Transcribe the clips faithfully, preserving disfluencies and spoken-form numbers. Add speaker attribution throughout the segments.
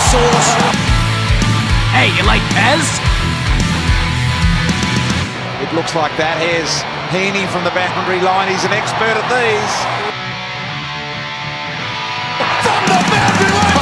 Speaker 1: Sauce.
Speaker 2: Hey, you like Pez?
Speaker 1: It looks like that. Here's Heaney from the boundary line. He's an expert at these. From the boundary line!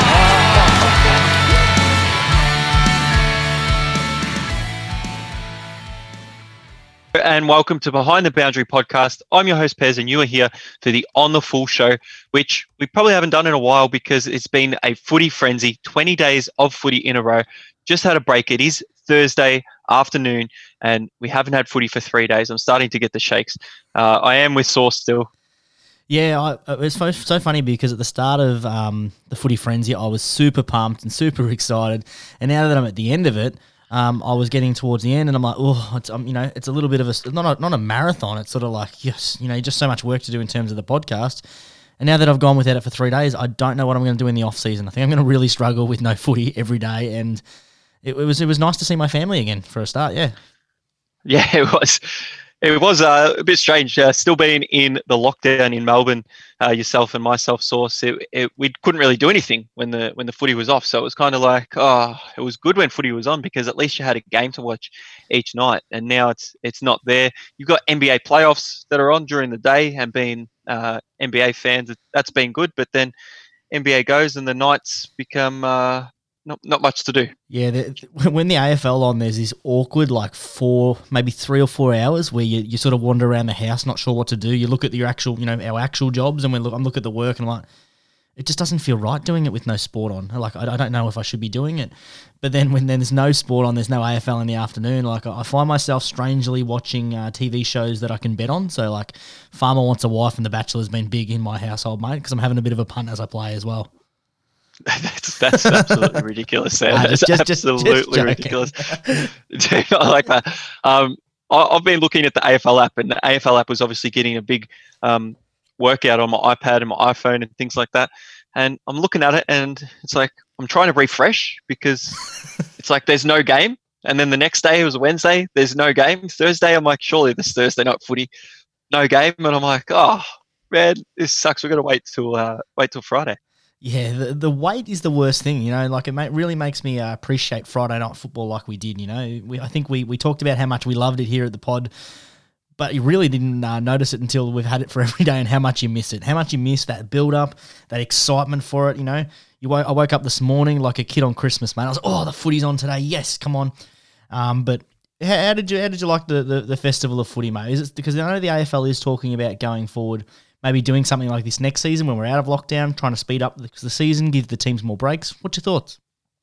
Speaker 3: And welcome to Behind the Boundary podcast. I'm your host, Pez, and you are here for the On the Full show, which we probably haven't done in a while because it's been a footy frenzy, twenty days of footy in a row. Just had a break. It is Thursday afternoon, and we haven't had footy for three days. I'm starting to get the shakes. Uh, I am with Sauce still.
Speaker 4: Yeah, I, it's so, so funny because at the start of um, the footy frenzy, I was super pumped and super excited. And now that I'm at the end of it, Um, I was getting towards the end, and I'm like, oh, it's, um, you know, it's a little bit of a not a, not a marathon. It's sort of like, yes, you know, just so much work to do in terms of the podcast. And now that I've gone without it for three days, I don't know what I'm going to do in the off season. I think I'm going to really struggle with no footy every day, and it, it was it was nice to see my family again for a start. Yeah,
Speaker 3: yeah, it was. It was uh, a bit strange, uh, still being in the lockdown in Melbourne, uh, yourself and myself, Sauce. It, it, we couldn't really do anything when the when the footy was off. So it was kind of like, oh, it was good when footy was on because at least you had a game to watch each night. And now it's it's not there. You've got N B A playoffs that are on during the day, and being uh, N B A fans, that's been good. But then N B A goes and the nights become uh, not not much to do.
Speaker 4: Yeah, the, when the A F L on, there's this awkward like four, maybe three or four hours where you, you sort of wander around the house, not sure what to do. You look at your actual, you know, our actual jobs, and we look, I'm looking at the work, and I'm like, it just doesn't feel right doing it with no sport on. Like, I, I don't know if I should be doing it. But then when there's no sport on, there's no A F L in the afternoon, like I find myself strangely watching uh, T V shows that I can bet on. So like Farmer Wants a Wife and The Bachelor's been big in my household, mate, because I'm having a bit of a punt as I play as well.
Speaker 3: that's, that's absolutely ridiculous. Sam.
Speaker 4: Nah,
Speaker 3: That's
Speaker 4: just, just,
Speaker 3: absolutely
Speaker 4: just
Speaker 3: ridiculous. I like that. Um, I, I've been looking at the A F L app, and the A F L app was obviously getting a big um, workout on my iPad and my iPhone and things like that. And I'm looking at it, and it's like I'm trying to refresh because it's like there's no game. And then the next day, it was Wednesday, there's no game. Thursday, I'm like, surely this Thursday night footy, no game. And I'm like, oh man, this sucks. We're gonna wait till uh, wait till Friday.
Speaker 4: Yeah, the, the wait is the worst thing, you know, like it ma- really makes me uh, appreciate Friday night football like we did, you know. We, I think we, we talked about how much we loved it here at the pod, but you really didn't uh, notice it until we've had it for every day and how much you miss it, how much you miss that build-up, that excitement for it, you know. You w- I woke up this morning like a kid on Christmas, man. I was like, oh, the footy's on today, yes, come on. Um, but how, how did you how did you like the, the, the festival of footy, mate? Is it because I know the A F L is talking about going forward, maybe doing something like this next season when we're out of lockdown, trying to speed up the, the season, give the teams more breaks. What's your thoughts?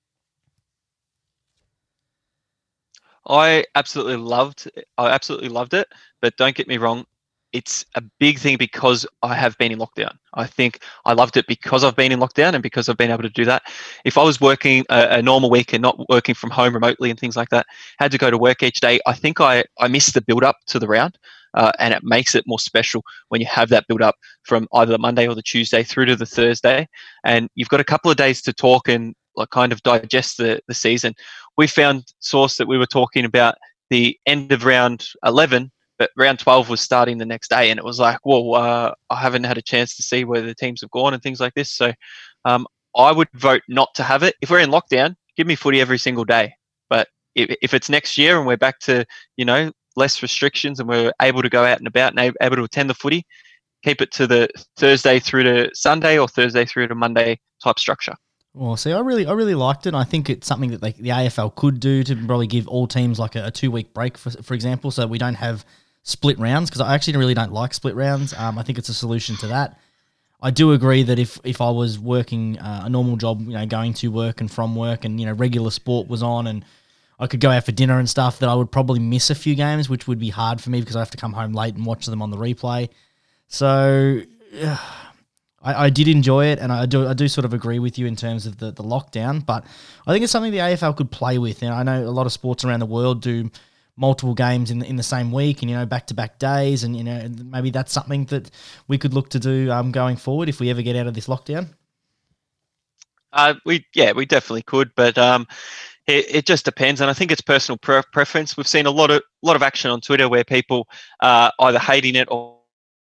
Speaker 3: I absolutely loved I absolutely loved it, but don't get me wrong, it's a big thing because I have been in lockdown. I think I loved it because I've been in lockdown and because I've been able to do that. If I was working a, a normal week and not working from home remotely and things like that, had to go to work each day, I think I, I missed the build up to the round. Uh, and it makes it more special when you have that build up from either the Monday or the Tuesday through to the Thursday. And you've got a couple of days to talk and like kind of digest the, the season. We found, Source, that we were talking about the end of round eleven, but round twelve was starting the next day. And it was like, whoa, uh, I haven't had a chance to see where the teams have gone and things like this. So um, I would vote not to have it. If we're in lockdown, give me footy every single day. But if, if it's next year and we're back to, you know, less restrictions and we're able to go out and about and able to attend the footy, keep it to the Thursday through to Sunday or Thursday through to Monday type structure.
Speaker 4: Well, see, I really, I really liked it. I think it's something that they, the A F L could do to probably give all teams like a, a two-week break, for for example, so we don't have split rounds, because I actually really don't like split rounds. Um, I think it's a solution to that. I do agree that if, if I was working uh, a normal job, you know, going to work and from work, and you know, regular sport was on, and I could go out for dinner and stuff, that I would probably miss a few games, which would be hard for me because I have to come home late and watch them on the replay. So uh, I, I did enjoy it, and I do I do sort of agree with you in terms of the, the lockdown, but I think it's something the A F L could play with. And I know a lot of sports around the world do multiple games in the, in the same week, and you know, back-to-back days, and you know, maybe that's something that we could look to do um, going forward if we ever get out of this lockdown.
Speaker 3: Uh, we yeah, we definitely could, but um, it, it just depends, and I think it's personal pre- preference. We've seen a lot of lot of action on Twitter where people are either hating it or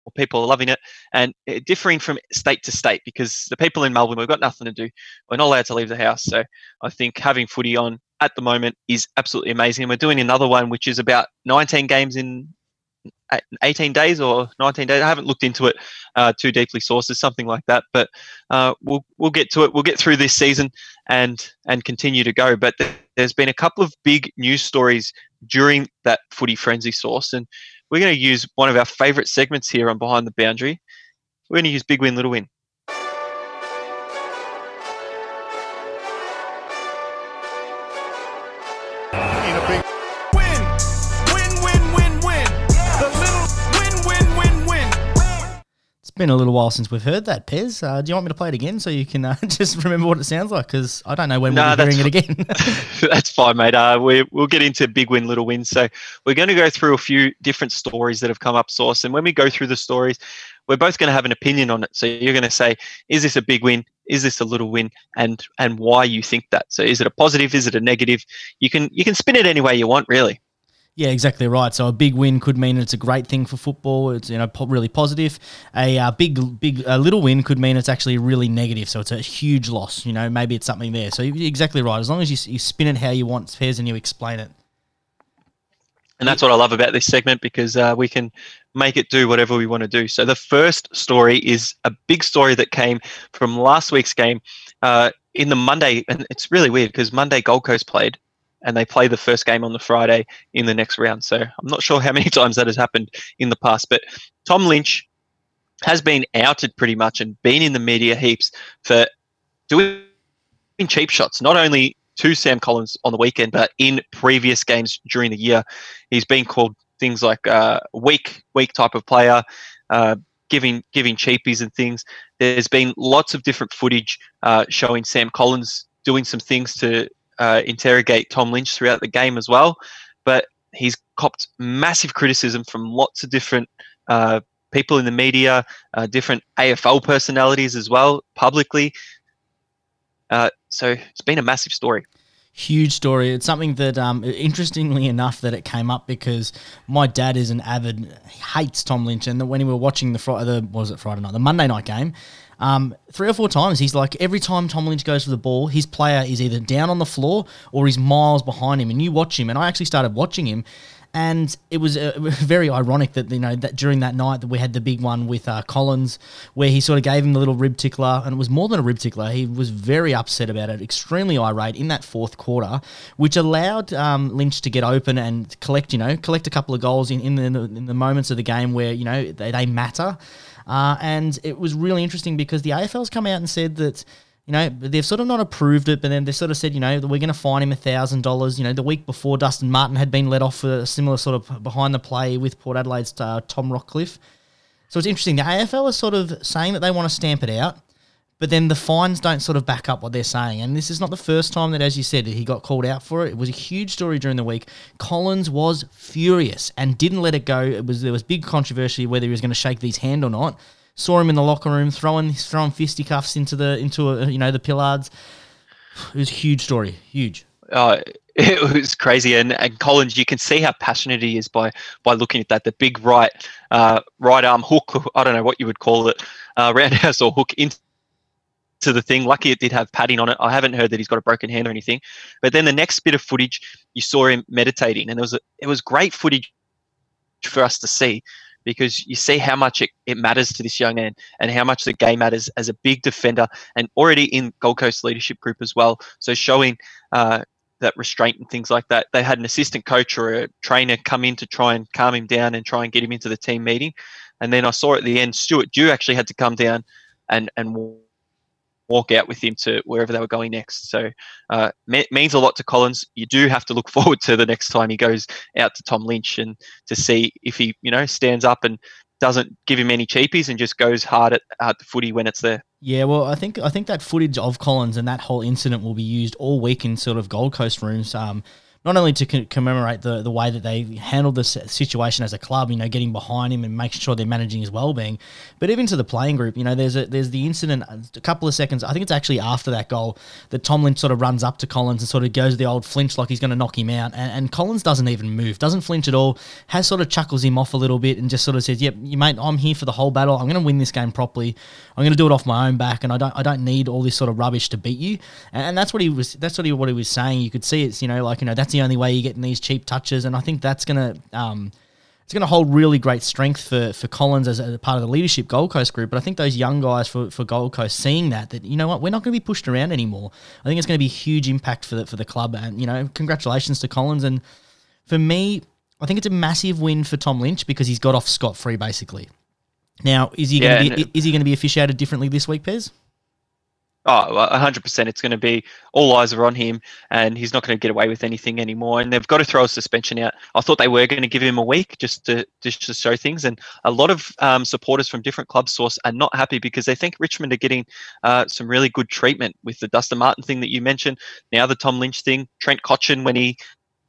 Speaker 3: people are loving it, and it differing from state to state because the people in Melbourne, we've got nothing to do. We're not allowed to leave the house. So I think having footy on at the moment is absolutely amazing. And we're doing another one, which is about nineteen games in eighteen days or nineteen days. I haven't looked into it uh, too deeply, sources, something like that. But uh, we'll we'll get to it. We'll get through this season and and continue to go. But th- there's been a couple of big news stories during that footy frenzy source, and we're going to use one of our favourite segments here on Behind the Boundary. We're going to use Big Win, Little Win.
Speaker 4: Been a little while since we've heard that, Pez. Uh, do you want me to play it again so you can uh, just remember what it sounds like? Because I don't know when
Speaker 3: nah,
Speaker 4: we'll be hearing it again.
Speaker 3: That's fine, mate. Uh, we, we'll get into big win, little win. So we're going to go through a few different stories that have come up, Source. And when we go through the stories, we're both going to have an opinion on it. So you're going to say, is this a big win? Is this a little win? And and why you think that. So is it a positive? Is it a negative? You can you can spin it any way you want, really.
Speaker 4: Yeah, exactly right. So a big win could mean it's a great thing for football. It's, you know, po- really positive. A uh, big, big, a little win could mean it's actually really negative. So it's a huge loss. You know, maybe it's something there. So you're exactly right. As long as you, you spin it how you want, Pez, and you explain it.
Speaker 3: And that's what I love about this segment because uh, we can make it do whatever we want to do. So the first story is a big story that came from last week's game uh, in the Monday, and it's really weird because Monday Gold Coast played. And they play the first game on the Friday in the next round. So I'm not sure how many times that has happened in the past. But Tom Lynch has been outed pretty much and been in the media heaps for doing cheap shots, not only to Sam Collins on the weekend, but in previous games during the year. He's been called things like uh, weak, weak type of player, uh, giving giving cheapies and things. There's been lots of different footage uh, showing Sam Collins doing some things to Uh, interrogate Tom Lynch throughout the game as well, but he's copped massive criticism from lots of different uh, people in the media, uh, different A F L personalities as well, publicly. Uh, so it's been a massive story.
Speaker 4: Huge story. It's something that, um, interestingly enough, that it came up because my dad is an avid, he hates Tom Lynch, and when we were watching the Friday, the what was it Friday night, the Monday night game, um, three or four times he's like, every time Tom Lynch goes for the ball, his player is either down on the floor or he's miles behind him, and you watch him, and I actually started watching him. And it was uh, very ironic that, you know, that during that night that we had the big one with uh, Collins where he sort of gave him the little rib tickler, and it was more than a rib tickler. He was very upset about it, extremely irate in that fourth quarter, which allowed um, Lynch to get open and collect, you know, collect a couple of goals in, in, the, in the moments of the game where, you know, they, they matter. Uh, and it was really interesting because the A F L's come out and said that, you know, they've sort of not approved it, but then they sort of said, you know, that we're going to fine him one thousand dollars. You know, the week before, Dustin Martin had been let off for a similar sort of behind the play with Port Adelaide's uh, Tom Rockcliffe. So it's interesting. The A F L is sort of saying that they want to stamp it out, but then the fines don't sort of back up what they're saying. And this is not the first time that, as you said, he got called out for it. It was a huge story during the week. Collins was furious and didn't let it go. It was There was big controversy whether he was going to shake his hand or not. Saw him in the locker room throwing throwing fisticuffs into the into a, you know the pillards. It was a huge story, huge.
Speaker 3: Uh, it was crazy, and, and Collins, you can see how passionate he is by by looking at that. The big right uh, right arm hook, I don't know what you would call it, uh, roundhouse or hook into the thing. Lucky it did have padding on it. I haven't heard that he's got a broken hand or anything. But then the next bit of footage, you saw him meditating, and it was a, it was great footage for us to see. Because you see how much it, it matters to this young man and how much the game matters as a big defender and already in Gold Coast leadership group as well. So showing uh, that restraint and things like that. They had an assistant coach or a trainer come in to try and calm him down and try and get him into the team meeting. And then I saw at the end, Stuart Dew actually had to come down and, and walk out with him to wherever they were going next. So uh, me- means a lot to Collins. You do have to look forward to the next time he goes out to Tom Lynch and to see if he, you know, stands up and doesn't give him any cheapies and just goes hard at, at the footy when it's there.
Speaker 4: Yeah, well, I think I think that footage of Collins and that whole incident will be used all week in sort of Gold Coast rooms. Um, not only to co- commemorate the, the way that they handled the situation as a club, you know, getting behind him and making sure they're managing his well-being, but even to the playing group, you know, there's a, there's the incident a couple of seconds, I think it's actually after that goal, that Tom Lynch sort of runs up to Collins and sort of goes the old flinch like he's going to knock him out, and, and Collins doesn't even move, doesn't flinch at all, has sort of chuckles him off a little bit and just sort of says, yep, you mate, I'm here for the whole battle, I'm going to win this game properly, I'm going to do it off my own back, and I don't I don't need all this sort of rubbish to beat you, and, and that's what he was that's what he, what he was saying. You could see it's, you know, like, you know, that's the only way you get in these cheap touches, and I think that's going to um, it's going to hold really great strength for, for Collins as a part of the leadership Gold Coast group. But I think those young guys for, for Gold Coast seeing that, that, you know what, we're not going to be pushed around anymore. I think it's going to be a huge impact for the, for the club. And, you know, congratulations to Collins. And for me, I think it's a massive win for Tom Lynch because he's got off scot-free, basically. Now, is he
Speaker 3: Yeah,
Speaker 4: going to be
Speaker 3: and-
Speaker 4: is he going to be officiated differently this week, Pez?
Speaker 3: Oh, well, one hundred percent. It's going to be all eyes are on him, and he's not going to get away with anything anymore. And they've got to throw a suspension out. I thought they were going to give him a week just to just to show things. And a lot of um, supporters from different club source are not happy because they think Richmond are getting uh, some really good treatment with the Dustin Martin thing that you mentioned. Now the Tom Lynch thing, Trent Cotchin when he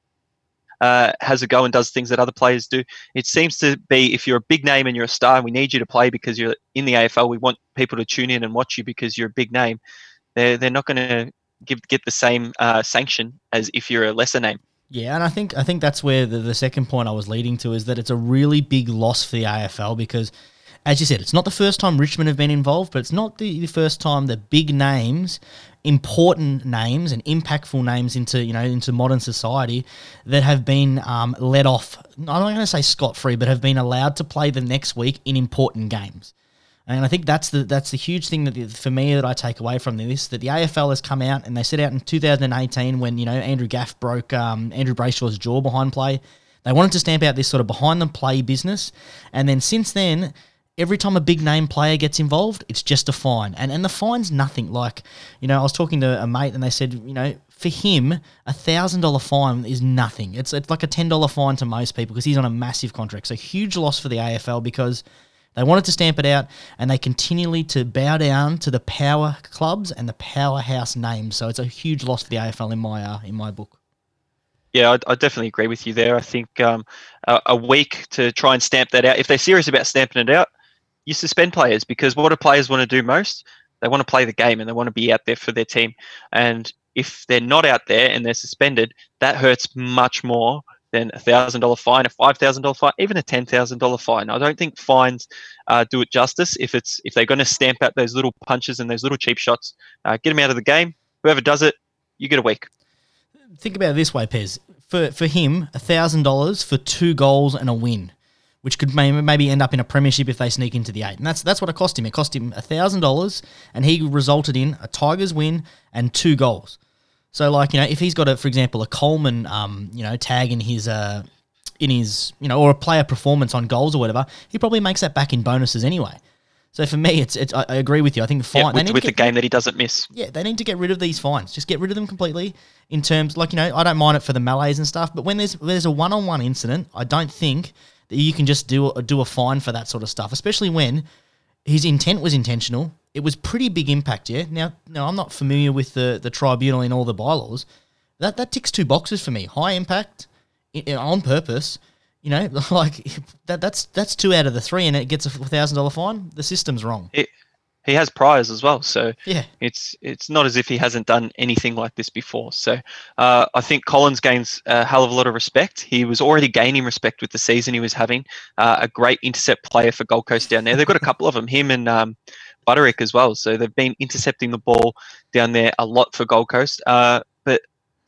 Speaker 3: Uh, has a go and does things that other players do. It seems to be if you're a big name and you're a star and we need you to play because you're in the A F L, we want people to tune in and watch you because you're a big name. They're, they're not going to give get the same uh, sanction as if you're a lesser name.
Speaker 4: Yeah, and I think I think that's where the, the second point I was leading to is that it's a really big loss for the A F L because, as you said, it's not the first time Richmond have been involved, but it's not the, the first time that big names, important names and impactful names into, you know, into modern society that have been um, let off, I'm not going to say scot-free, but have been allowed to play the next week in important games. And I think that's the that's the huge thing that for me that I take away from this, that the A F L has come out and they set out in two thousand eighteen when, you know, Andrew Gaff broke um, Andrew Brayshaw's jaw behind play. They wanted to stamp out this sort of behind the play business. And then since then, every time a big name player gets involved, it's just a fine. And and the fine's nothing. Like, you know, I was talking to a mate and they said, you know, for him, a one thousand dollars fine is nothing. It's, it's like a ten dollars fine to most people because he's on a massive contract. So huge loss for the A F L because they wanted to stamp it out and they continually to bow down to the power clubs and the powerhouse names. So it's a huge loss for the A F L in my uh, in my book.
Speaker 3: Yeah, I, I definitely agree with you there. I think um, a, a week to try and stamp that out. If they're serious about stamping it out, you suspend players because what do players want to do most? They want to play the game and they want to be out there for their team. And if they're not out there and they're suspended, that hurts much more than a one thousand dollars fine, a five thousand dollars fine, even a ten thousand dollars fine. I don't think fines uh, do it justice. If it's if they're going to stamp out those little punches and those little cheap shots, uh, get them out of the game. Whoever does it, you get a week.
Speaker 4: Think about it this way, Pez. For for him, one thousand dollars for two goals and a win, which could maybe, maybe end up in a premiership if they sneak into the eight. And that's that's what it cost him. It cost him one thousand dollars, and he resulted in a Tigers win and two goals. So, like, you know, if he's got, a, for example, a Coleman, um, you know, tag in his, uh, in his, you know, or a player performance on goals or whatever, he probably makes that back in bonuses anyway. So for me, it's, it's I I agree with you. I think the fine
Speaker 3: Yeah,
Speaker 4: they
Speaker 3: with
Speaker 4: need
Speaker 3: with
Speaker 4: to
Speaker 3: the
Speaker 4: get,
Speaker 3: game that he doesn't miss.
Speaker 4: yeah, they need to get rid of these fines. Just get rid of them completely. In terms, like, you know, I don't mind it for the melees and stuff, but when there's when there's a one-on-one incident, I don't think that you can just do a, do a fine for that sort of stuff, especially when his intent was intentional. It was pretty big impact, yeah. Now, now I'm not familiar with the, the tribunal in all the bylaws. That that ticks two boxes for me. High impact, i- i- on purpose. You know, like that that's that's two out of the three, and it gets a thousand dollar fine. The system's wrong.
Speaker 3: He, he has priors as well, so
Speaker 4: Yeah.
Speaker 3: it's it's not as if he hasn't done anything like this before. So uh, I think Collins gains a hell of a lot of respect. He was already gaining respect with the season he was having. Uh, a great intercept player for Gold Coast down there. They've got a couple of them, him and um, Butterick as well. So they've been intercepting the ball down there a lot for Gold Coast. Uh, but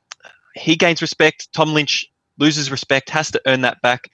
Speaker 3: he gains respect. Tom Lynch loses respect, has to earn that back.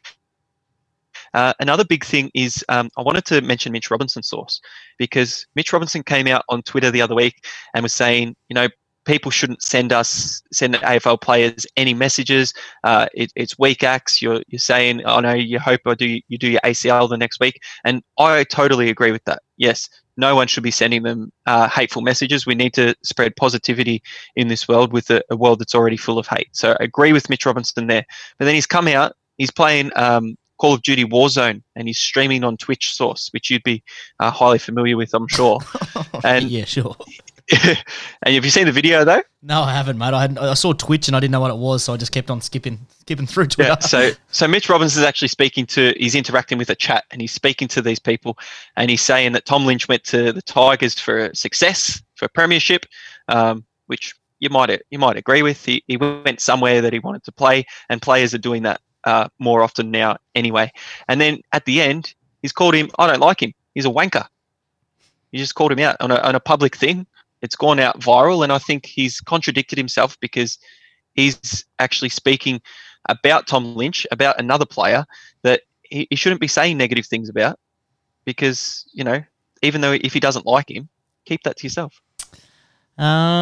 Speaker 3: Uh, another big thing is um, I wanted to mention Mitch Robinson's source because Mitch Robinson came out on Twitter the other week and was saying, you know, people shouldn't send us, send A F L players any messages. Uh, it, it's weak acts. You're you're saying, oh no, you hope I do you do your A C L the next week, and I totally agree with that. Yes, no one should be sending them uh, hateful messages. We need to spread positivity in this world with a, a world that's already full of hate. So I agree with Mitch Robinson there. But then he's come out, he's playing um, Call of Duty Warzone, and he's streaming on Twitch Source, which you'd be uh, highly familiar with, I'm sure. And
Speaker 4: yeah, sure.
Speaker 3: and have you seen the video though?
Speaker 4: No, I haven't, mate. I, hadn't, I saw Twitch and I didn't know what it was, so I just kept on skipping skipping through Twitter.
Speaker 3: Yeah, so so Mitch Robinson is actually speaking to, he's interacting with a chat and he's speaking to these people and he's saying that Tom Lynch went to the Tigers for success, for a premiership, um, which you might you might agree with. He, he went somewhere that he wanted to play, and players are doing that uh, more often now anyway. And then at the end, he's called him, I don't like him, he's a wanker. He just called him out on a, on a public thing. It's gone out viral, and I think he's contradicted himself because he's actually speaking about Tom Lynch, about another player that he, he shouldn't be saying negative things about, because, you know, even though if he doesn't like him, keep that to yourself.
Speaker 4: Uh,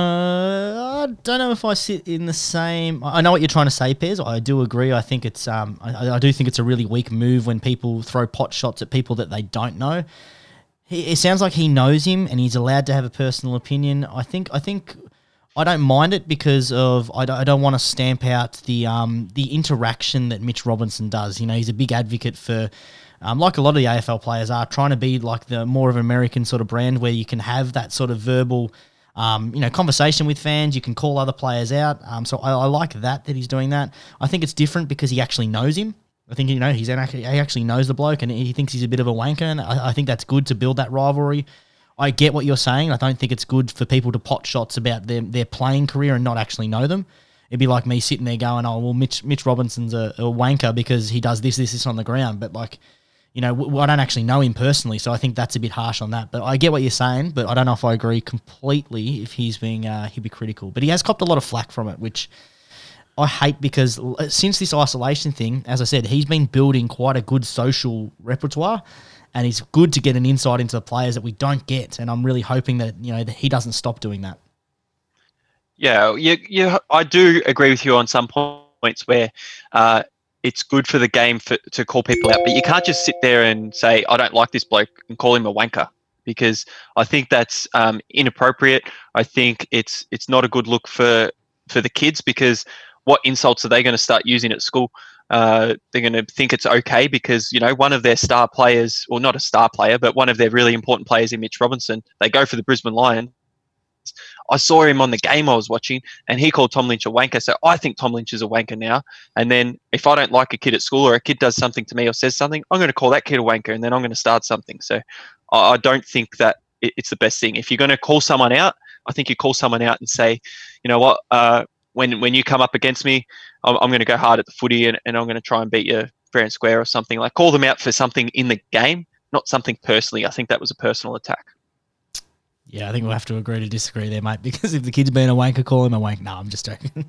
Speaker 4: I don't know if I sit in the same. I know what you're trying to say, Pez. I do agree. I think it's um, I, I do think it's a really weak move when people throw pot shots at people that they don't know. He, it sounds like he knows him and he's allowed to have a personal opinion. I think. I think. I don't mind it because of I don't, I don't want to stamp out the um the interaction that Mitch Robinson does. You know, he's a big advocate for. Um, like a lot of the A F L players are, trying to be like the more of an American sort of brand where you can have that sort of verbal, um, you know, conversation with fans. You can call other players out. Um, so I, I like that, that he's doing that. I think it's different because he actually knows him. I think, you know, he's an, he actually knows the bloke and he thinks he's a bit of a wanker. And I, I think that's good to build that rivalry. I get what you're saying. I don't think it's good for people to pot shots about their, their playing career and not actually know them. It'd be like me sitting there going, oh, well, Mitch, Mitch Robinson's a, a wanker because he does this, this, this on the ground. But like, you know, w- I don't actually know him personally, so I think that's a bit harsh on that. But I get what you're saying, but I don't know if I agree completely if he's being uh, he'd be critical. But he has copped a lot of flack from it, which I hate because since this isolation thing, as I said, he's been building quite a good social repertoire, and it's good to get an insight into the players that we don't get. And I'm really hoping that, you know, that he doesn't stop doing that.
Speaker 3: Yeah, you, you, I do agree with you on some points where uh, it's good for the game for, to call people out, but you can't just sit there and say, I don't like this bloke and call him a wanker, because I think that's um, inappropriate. I think it's it's not a good look for, for the kids, because what insults are they going to start using at school? Uh, they're going to think it's okay because, you know, one of their star players, or not a star player, but one of their really important players in Mitch Robinson, they go for the Brisbane Lions. I saw him on the game I was watching and he called Tom Lynch a wanker. So I think Tom Lynch is a wanker now. And then if I don't like a kid at school, or a kid does something to me or says something, I'm going to call that kid a wanker, and then I'm going to start something. So I, I don't think that it, it's the best thing. If you're going to call someone out, I think you call someone out and say, you know what, uh, when when you come up against me, I'm, I'm going to go hard at the footy and, and I'm going to try and beat you fair and square or something. Like, call them out for something in the game, not something personally. I think that was a personal attack.
Speaker 4: Yeah, I think we'll have to agree to disagree there, mate, because if the kid's being a wanker, call him a wank. No, I'm just joking.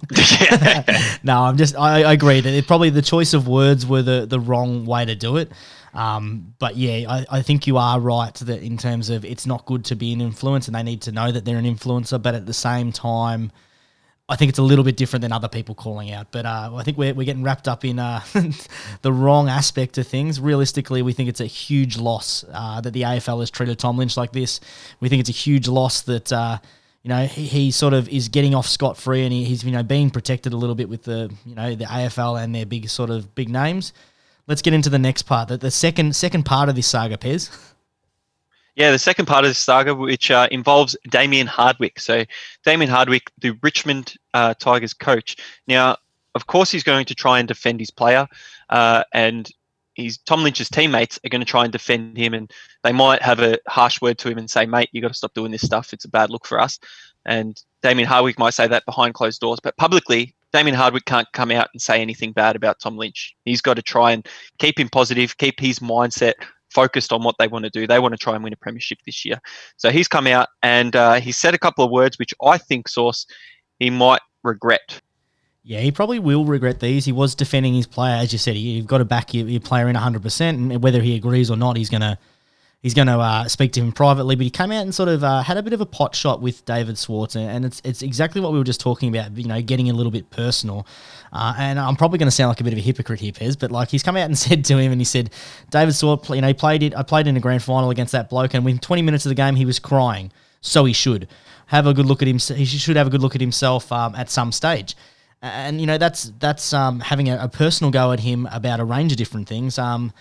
Speaker 4: no, I'm just, I, I agree that it probably the choice of words were the, the wrong way to do it. Um, but yeah, I, I think you are right that in terms of it's not good to be an influence, and they need to know that they're an influencer, but at the same time, I think it's a little bit different than other people calling out. But uh, I think we're we're getting wrapped up in uh, the wrong aspect of things. Realistically, we think it's a huge loss uh, that the A F L has treated Tom Lynch like this. We think it's a huge loss that uh, you know he, he sort of is getting off scot free, and he, he's you know being protected a little bit with the you know the A F L and their big sort of big names. Let's get into the next part. The, the second second part of this saga, Pez.
Speaker 3: Yeah, the second part of this saga, which uh, involves Damien Hardwick. So Damien Hardwick, the Richmond uh, Tigers coach. Now, of course, he's going to try and defend his player, uh, and he's, Tom Lynch's teammates are going to try and defend him, and they might have a harsh word to him and say, mate, you got to stop doing this stuff. It's a bad look for us. And Damien Hardwick might say that behind closed doors, but publicly, Damien Hardwick can't come out and say anything bad about Tom Lynch. He's got to try and keep him positive, keep his mindset focused on what they want to do. They want to try and win a premiership this year. So he's come out and uh, he said a couple of words which I think, Source, he might regret.
Speaker 4: Yeah, he probably will regret these. He was defending his player. As you said, you've got to back your, your player in one hundred percent, and whether he agrees or not, he's going to he's going to uh, speak to him privately. But he came out and sort of uh, had a bit of a pot shot with David Swartz, and it's it's exactly what we were just talking about, you know, getting a little bit personal. Uh, and I'm probably going to sound like a bit of a hypocrite here, Pez, but like he's come out and said to him, and he said, David Swartz, you know, he played it. I played in a grand final against that bloke, and within twenty minutes of the game, he was crying. So he should have a good look at him. He should have a good look at himself um, at some stage. And, you know, that's that's um, having a, a personal go at him about a range of different things. Um,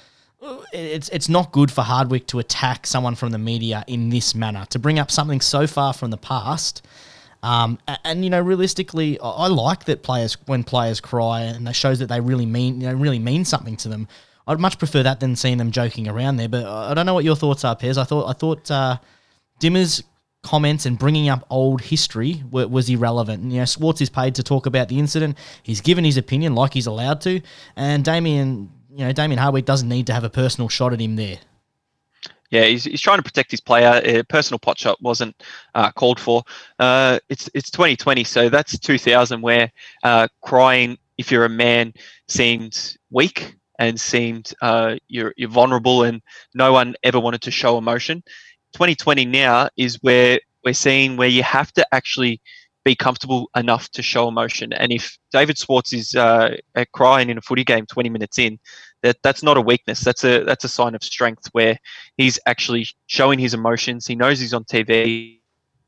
Speaker 4: it's it's not good for Hardwick to attack someone from the media in this manner, to bring up something so far from the past. Um, and, and, you know, realistically, I, I like that players, when players cry, and that shows that they really mean, you know, really mean something to them. I'd much prefer that than seeing them joking around there. But I don't know what your thoughts are, Pez. I thought I thought uh, Dimma's comments and bringing up old history were, was irrelevant. And, you know, Schwartz is paid to talk about the incident. He's given his opinion like he's allowed to, and Damien, you know, Damien Hardwick doesn't need to have a personal shot at him there.
Speaker 3: Yeah, he's, he's trying to protect his player. A personal pot shot wasn't uh, called for. Uh, it's it's twenty twenty, so that's two thousand, where uh, crying, if you're a man, seemed weak and seemed uh, you're, you're vulnerable, and no one ever wanted to show emotion. twenty twenty now is where we're seeing where you have to actually be comfortable enough to show emotion. And if David Schwartz is uh, crying in a footy game twenty minutes in, that that's not a weakness. That's a that's a sign of strength, where he's actually showing his emotions. He knows he's on T V,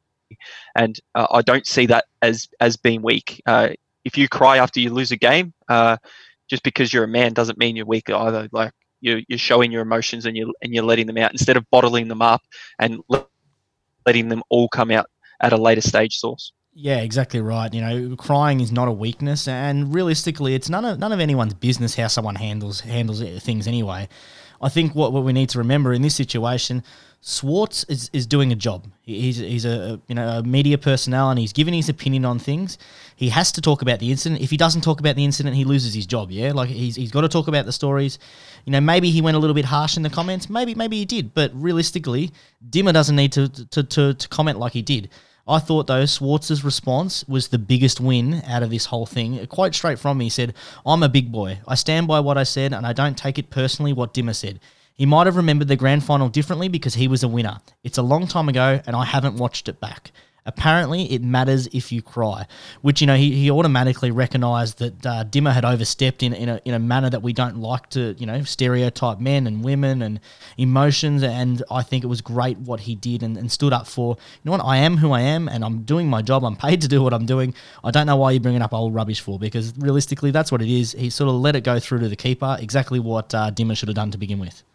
Speaker 3: and uh, I don't see that as as being weak. Uh, if you cry after you lose a game, uh, just because you're a man doesn't mean you're weak either. Like, you're you're showing your emotions, and you and you're letting them out instead of bottling them up and letting them all come out at a later stage source.
Speaker 4: Yeah, exactly right. You know, crying is not a weakness, and realistically, it's none of none of anyone's business how someone handles handles things anyway. I think what, what we need to remember in this situation, Schwartz is, is doing a job. He's he's a you know a media personnel, and he's giving his opinion on things. He has to talk about the incident. If he doesn't talk about the incident, he loses his job. Yeah, like he's he's got to talk about the stories. You know, maybe he went a little bit harsh in the comments. Maybe maybe he did, but realistically, Dimma doesn't need to to to, to comment like he did. I thought, though, Schwartz's response was the biggest win out of this whole thing. Quite straight from me, he said, "I'm a big boy. I stand by what I said, and I don't take it personally what Dimma said. He might have remembered the grand final differently because he was a winner. It's a long time ago, and I haven't watched it back. Apparently, it matters if you cry," which, you know, he, he automatically recognised that uh, Dimma had overstepped in in a, in a manner that we don't like to, you know, stereotype men and women and emotions. And I think it was great what he did, and, and stood up for, you know what, I am who I am, and I'm doing my job. I'm paid to do what I'm doing. I don't know why you're bringing up old rubbish for, because realistically, that's what it is. He sort of let it go through to the keeper, exactly what uh, Dimma should have done to begin with.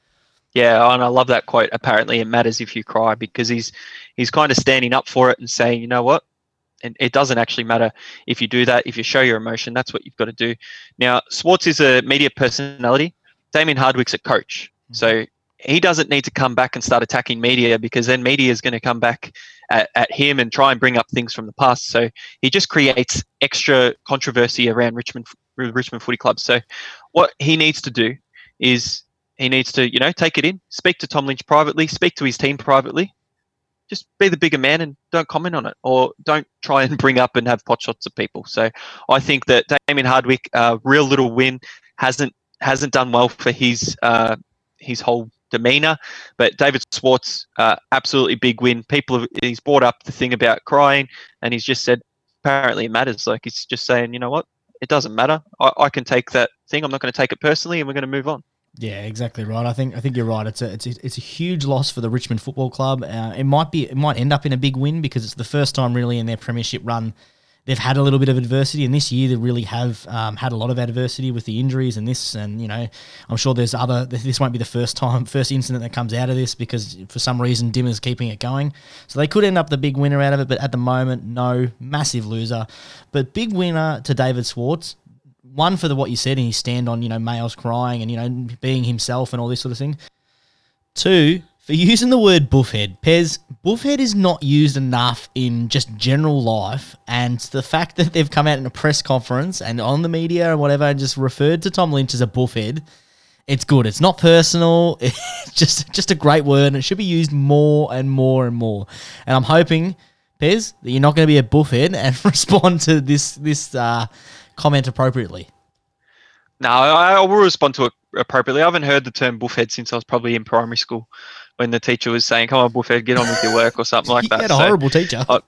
Speaker 3: Yeah, and I love that quote. Apparently, it matters if you cry, because he's he's kind of standing up for it and saying, you know what, and it doesn't actually matter if you do that. If you show your emotion, that's what you've got to do. Now, Schwartz is a media personality. Damien Hardwick's a coach, so he doesn't need to come back and start attacking media, because then media is going to come back at, at him and try and bring up things from the past. So he just creates extra controversy around Richmond Richmond Footy Club. So what he needs to do is, he needs to, you know, take it in, speak to Tom Lynch privately, speak to his team privately. Just be the bigger man and don't comment on it, or don't try and bring up and have pot shots at people. So I think that Damien Hardwick, uh, real little win, hasn't hasn't done well for his uh, his whole demeanour. But David Schwartz, uh, absolutely big win. People have, he's brought up the thing about crying, and he's just said apparently it matters. Like, he's just saying, you know what, it doesn't matter. I, I can take that thing. I'm not going to take it personally, and we're going to move on.
Speaker 4: Yeah, exactly right. I think I think you're right. It's a it's a, it's a huge loss for the Richmond Football Club. Uh, it might be it might end up in a big win, because it's the first time really in their premiership run they've had a little bit of adversity, and this year they really have um, had a lot of adversity with the injuries and this. And you know, I'm sure there's other. This won't be the first time, first incident that comes out of this, because for some reason Dimma's keeping it going. So they could end up the big winner out of it, but at the moment, no, massive loser. But big winner to David Schwartz. One, for the what you said, and his stand on, you know, males crying and, you know, being himself and all this sort of thing. Two, for using the word buffhead. Pez, buffhead is not used enough in just general life, and the fact that they've come out in a press conference and on the media and whatever and just referred to Tom Lynch as a buffhead, it's good. It's not personal. It's just, just a great word, and it should be used more and more and more. And I'm hoping, Pez, that you're not going to be a buffhead and respond to this this uh, comment appropriately.
Speaker 3: No, I, I will respond to it appropriately. I haven't heard the term buffhead since I was probably in primary school, when the teacher was saying, "Come on, buffhead, get on with your work," or something like that.
Speaker 4: You had a so, horrible teacher.
Speaker 3: I,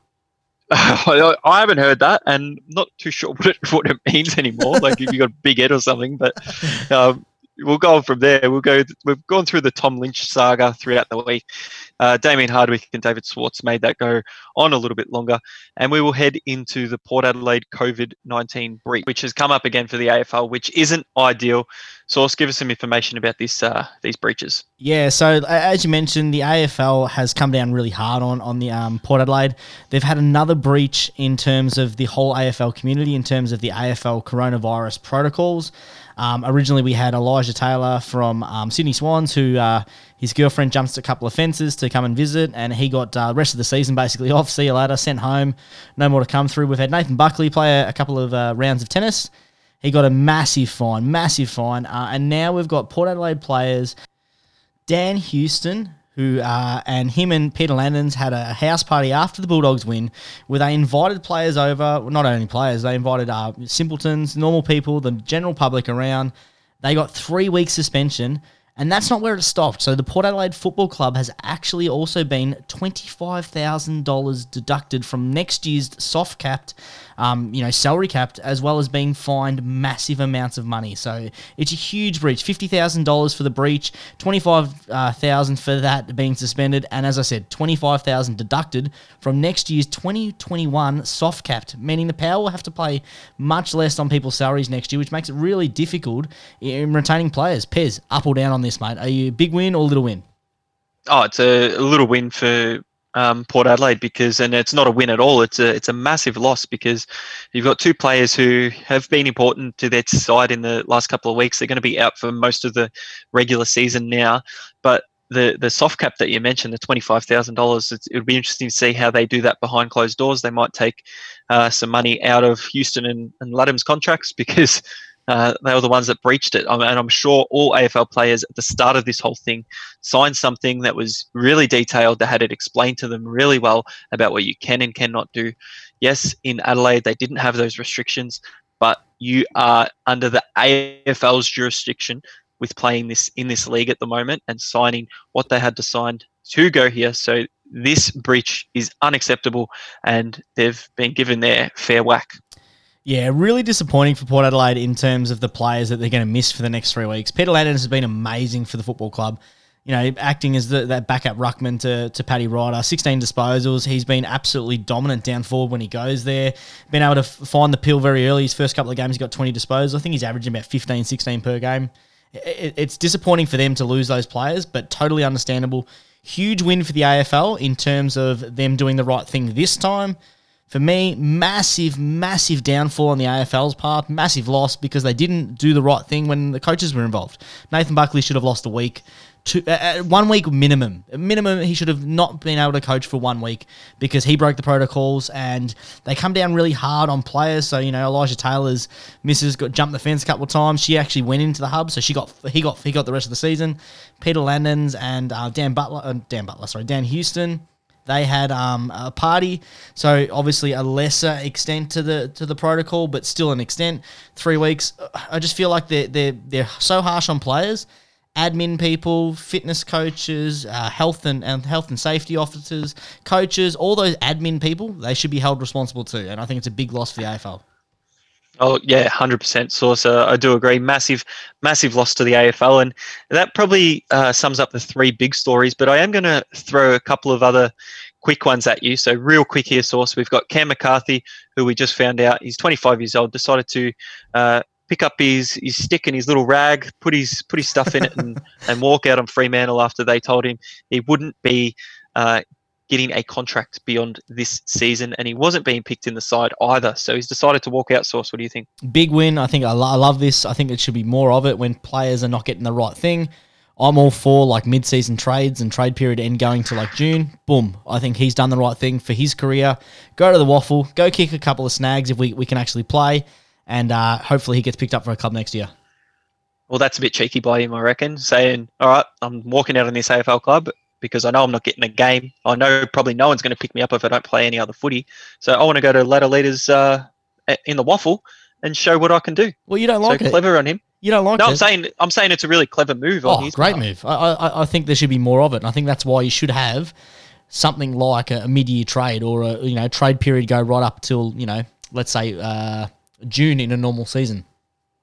Speaker 3: I, I haven't heard that, and not too sure what it, what it means anymore. Like, if you got a big head or something, but um, we'll go on from there. We'll go. We've gone through the Tom Lynch saga throughout the week. uh, Damien Hardwick and David Swartz made that go on a little bit longer. And we will head into the Port Adelaide COVID nineteen breach, which has come up again for the A F L, which isn't ideal. Source, give us some information about this uh, these breaches.
Speaker 4: Yeah, so as you mentioned, the A F L has come down really hard on, on the um, Port Adelaide. They've had another breach in terms of the whole A F L community, in terms of the A F L coronavirus protocols. Um, originally, we had Elijah Taylor from um, Sydney Swans, who uh, his girlfriend jumps a couple of fences to come and visit, and he got uh, the rest of the season basically off. See you later, sent home, no more to come through. We've had Nathan Buckley play a, a couple of uh, rounds of tennis. He got a massive fine, massive fine, uh, and now we've got Port Adelaide players, Dan Houston, who uh, and him and Peter Landons had a house party after the Bulldogs win, where they invited players over. Well, not only players, they invited uh, simpletons, normal people, the general public around. They got three weeks suspension, and that's not where it stopped. So the Port Adelaide Football Club has actually also been twenty-five thousand dollars deducted from next year's soft capped, um, you know, salary capped, as well as being fined massive amounts of money. So it's a huge breach. fifty thousand dollars for the breach, twenty-five thousand dollars for that being suspended, and as I said, twenty-five thousand dollars deducted from next year's twenty twenty-one soft capped, meaning the Power will have to pay much less on people's salaries next year, which makes it really difficult in retaining players. Pez, up or down on this, mate? Are you a big win or little win?
Speaker 3: Oh, it's a, a little win for um, Port Adelaide, because, and it's not a win at all. It's a it's a massive loss, because you've got two players who have been important to their side in the last couple of weeks. They're going to be out for most of the regular season now, but the the soft cap that you mentioned, the twenty-five thousand dollars, it would be interesting to see how they do that behind closed doors. They might take uh, some money out of Houston and, and Laddam's contracts, because Uh, they were the ones that breached it. Um, and I'm sure all A F L players at the start of this whole thing signed something that was really detailed, that had it explained to them really well about what you can and cannot do. Yes, in Adelaide, they didn't have those restrictions, but you are under the A F L's jurisdiction with playing this in this league at the moment and signing what they had to sign to go here. So this breach is unacceptable, and they've been given their fair whack.
Speaker 4: Yeah, really disappointing for Port Adelaide in terms of the players that they're going to miss for the next three weeks. Peter Landons has been amazing for the football club, you know, acting as the, that backup ruckman to, to Paddy Ryder. sixteen disposals. He's been absolutely dominant down forward when he goes there. Been able to f- find the pill very early. His first couple of games, he got twenty disposals. I think he's averaging about fifteen, sixteen per game. It, it's disappointing for them to lose those players, but totally understandable. Huge win for the A F L in terms of them doing the right thing this time. For me, massive, massive downfall on the A F L's part, massive loss, because they didn't do the right thing when the coaches were involved. Nathan Buckley should have lost a week, two, uh, one week minimum. Minimum, he should have not been able to coach for one week, because he broke the protocols, and they come down really hard on players. So, you know, Elijah Taylor's missus got jumped the fence a couple of times. She actually went into the hub, so she got he got he got the rest of the season. Peter Landons and uh, Dan Butler, uh, Dan Butler, sorry, Dan Houston. They had um, a party, so obviously a lesser extent to the to the protocol, but still an extent. Three weeks. I just feel like they're they're they're so harsh on players, admin people, fitness coaches, uh, health and, and health and safety officers, coaches, all those admin people. They should be held responsible too, and I think it's a big loss for the A F L.
Speaker 3: Oh, yeah, one hundred percent, Source. Uh, I do agree. Massive, massive loss to the A F L. And that probably uh, sums up the three big stories. But I am going to throw a couple of other quick ones at you. So real quick here, Source. We've got Cam McCarthy, who we just found out, he's twenty-five years old, decided to uh, pick up his, his stick and his little rag, put his put his stuff in it and, and walk out on Fremantle after they told him he wouldn't be uh, getting a contract beyond this season, and he wasn't being picked in the side either. So he's decided to walk out. Source, what do you think?
Speaker 4: Big win. I think I, lo- I love this. I think it should be more of it when players are not getting the right thing. I'm all for like mid-season trades and trade period end going to like June. Boom. I think he's done the right thing for his career. Go to the waffle. Go kick a couple of snags if we, we can actually play, and uh, hopefully he gets picked up for a club next year.
Speaker 3: Well, that's a bit cheeky by him, I reckon, saying, all right, I'm walking out on this A F L club because I know I'm not getting a game. I know probably no one's going to pick me up if I don't play any other footy. So I want to go to ladder leaders uh, in the waffle and show what I can do.
Speaker 4: Well, you don't like
Speaker 3: so
Speaker 4: it.
Speaker 3: Clever on him.
Speaker 4: You don't like
Speaker 3: no,
Speaker 4: it.
Speaker 3: No, I'm saying I'm saying it's a really clever move on
Speaker 4: oh,
Speaker 3: his
Speaker 4: great
Speaker 3: part.
Speaker 4: move. I, I I think there should be more of it, and I think that's why you should have something like a, a mid-year trade or a you know trade period go right up till you know let's say uh, June in a normal season.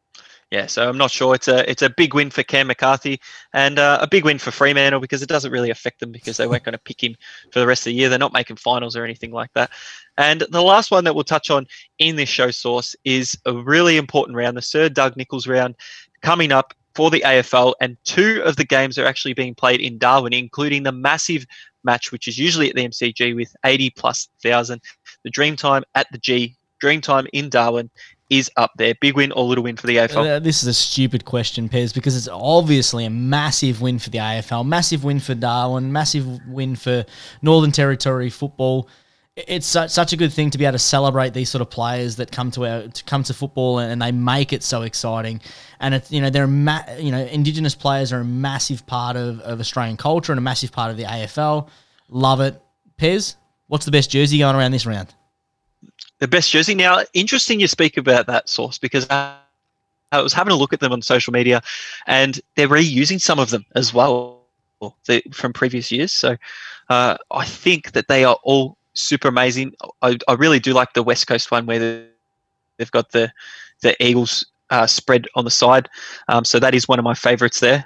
Speaker 3: Yeah, so I'm not sure. It's a it's a big win for Cam McCarthy and uh, a big win for Fremantle because it doesn't really affect them because they weren't going to pick him for the rest of the year. They're not making finals or anything like that. And the last one that we'll touch on in this show, Source, is a really important round, the Sir Doug Nicholls round, coming up for the A F L. And two of the games are actually being played in Darwin, including the massive match, which is usually at the M C G with eighty plus thousand. The Dreamtime at the G, Dreamtime in Darwin, is up there. Big win or little win for the A F L?
Speaker 4: Uh, this is a stupid question, Pez, because it's obviously a massive win for the A F L, massive win for Darwin, massive win for Northern Territory football. It's such, such a good thing to be able to celebrate these sort of players that come to our to come to football and, and they make it so exciting. And it's, you know, they're ma- you know Indigenous players are a massive part of, of Australian culture and a massive part of the A F L. Love it, Pez. What's the best jersey going around this round?
Speaker 3: The best jersey. Now, interesting you speak about that, Source, because I, I was having a look at them on social media and they're reusing some of them as well the, from previous years. So uh, I think that they are all super amazing. I, I really do like the West Coast one where the, they've got the, the Eagles uh, spread on the side. Um, so that is one of my favourites there.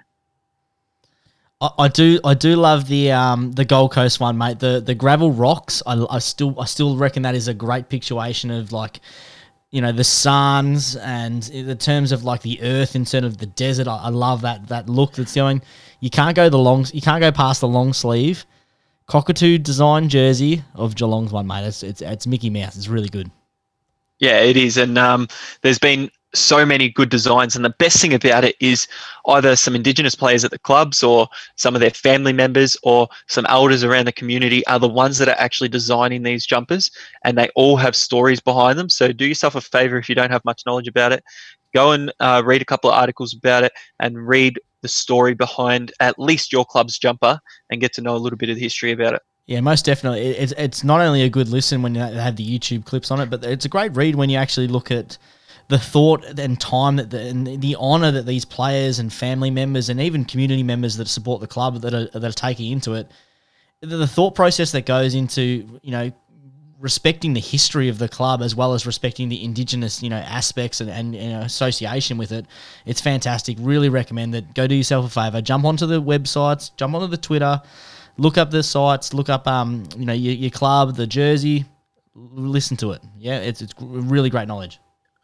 Speaker 4: I, I do, I do love the um the Gold Coast one, mate. The the gravel rocks. I, I still, I still reckon that is a great picturation of like, you know, the suns and in the terms of like the earth instead of the desert. I, I love that that look that's going. You can't go the long, you can't go past the long sleeve cockatoo design jersey of Geelong's one, mate. It's it's it's Mickey Mouse. It's really good.
Speaker 3: Yeah, it is, and um, there's been so many good designs, and the best thing about it is either some Indigenous players at the clubs or some of their family members or some elders around the community are the ones that are actually designing these jumpers, and they all have stories behind them. So do yourself a favor if you don't have much knowledge about it, go and uh, read a couple of articles about it and read the story behind at least your club's jumper and get to know a little bit of the history about it.
Speaker 4: Yeah, most definitely. It's it's not only a good listen when you have the YouTube clips on it, but it's a great read when you actually look at the thought and time that the, and the honour that these players and family members and even community members that support the club that are that are taking into it, the, the thought process that goes into, you know, respecting the history of the club as well as respecting the Indigenous, you know, aspects and, and you know, association with it. It's fantastic. Really recommend it. Go do yourself a favour. Jump onto the websites. Jump onto the Twitter. Look up the sites. Look up, um, you know, your, your club, the jersey. Listen to it. Yeah, it's it's really great knowledge.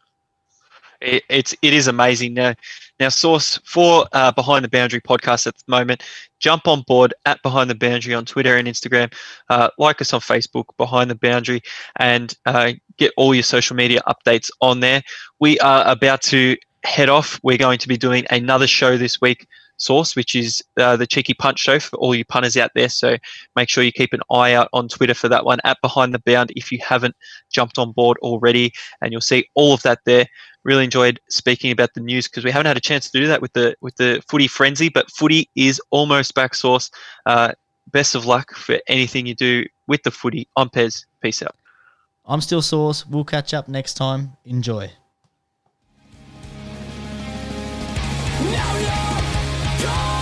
Speaker 3: It, it's it is amazing. Now, now Source for uh, Behind the Boundary podcast at the moment. Jump on board at Behind the Boundary on Twitter and Instagram. Uh, like us on Facebook, Behind the Boundary, and uh, get all your social media updates on there. We are about to head off. We're going to be doing another show this week, Source, which is uh, the Cheeky Punt Show for all you punters out there. So make sure you keep an eye out on Twitter for that one at Behind the Bound if you haven't jumped on board already, and you'll see all of that there. Really enjoyed speaking about the news because we haven't had a chance to do that with the with the footy frenzy, but footy is almost back, Source. Uh, best of luck for anything you do with the footy. I'm Pez. Peace out.
Speaker 4: I'm still Source. We'll catch up next time. Enjoy.
Speaker 2: Now you're gone.